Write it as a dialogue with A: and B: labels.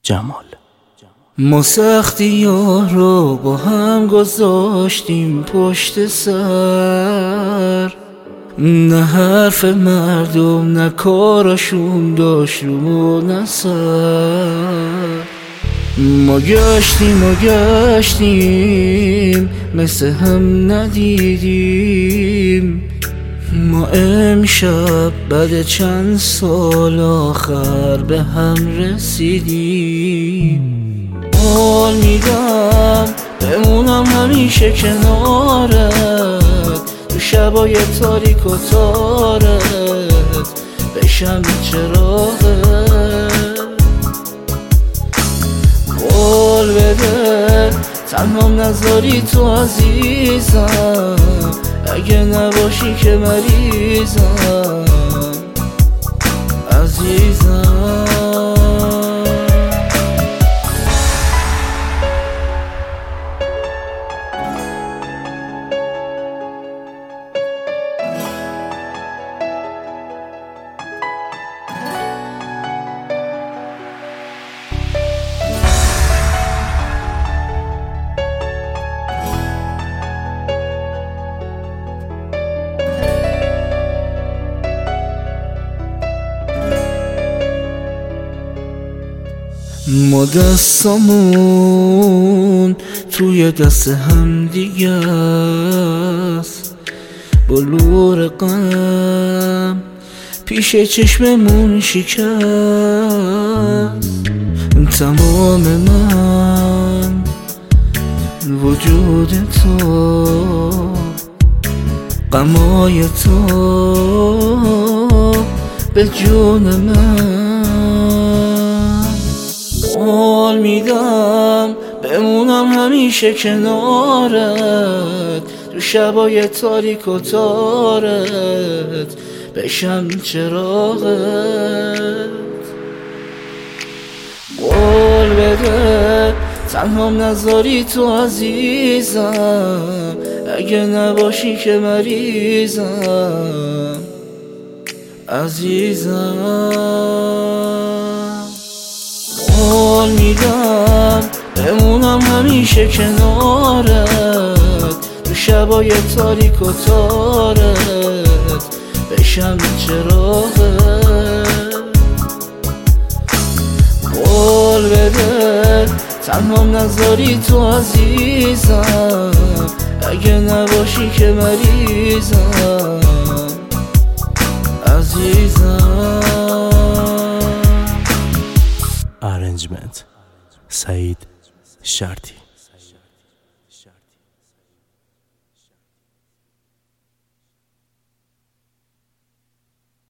A: جمال.
B: ما سختی ها رو با هم گذاشتیم پشت سر، نه حرف مردم نه کاراشون داشت رو نسر. ما گشتیم مثل هم ندیدیم. ما امشب بعد چند سال آخر به هم رسیدیم. حال میدم بمونم همیشه کنارت، تو شبای تاریک و تارت بشم چراغت. قول بده تنهام نذاری تو عزیزم، اگه نباشی که مریضم عزیزم. ما دستامون توی دست هم دیگه است، بلور غم پیش چشممون شکست. تمام من وجود تو، غمای تو به جون من. قول میدم بمونم همیشه کنارت، تو شبای تاریک و تارت بشم چراغت. قول بده تنهام نذاری تو عزیزم، اگه نباشی که مریضم عزیزم. قول میدم بمونم همیشه کنارت، تو شبای تاریک و تارت بشم چراغت. قول بده تنهام نذاری تو عزیزم، اگه نباشی که مریضم عزیزم.
A: ارنجمنت سعید شرطی.